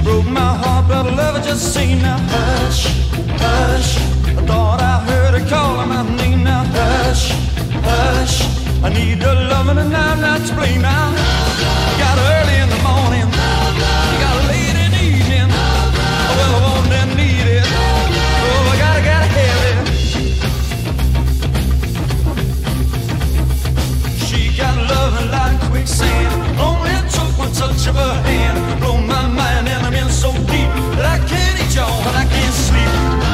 broke my heart, but love just saying now, hush, hush. I thought I heard her calling my name now, hush, hush. I need the loving and I'm not to blame now. You got early in the morning, you got late in the evening. Well, I want and need it. Oh, I gotta have it. She got loving like quicksand. Only took one touch of her hand. Blow my mind and I'm in so deep that I can't eat y'all and I can't sleep.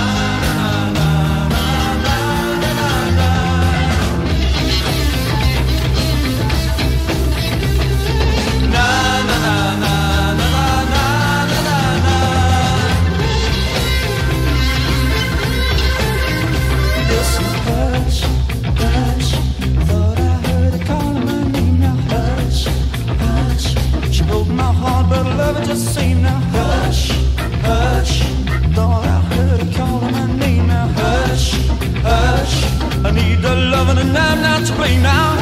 Just say now, hush, hush. Thought I heard her calling my name now, hush, hush. I need the loving and I'm not to blame now.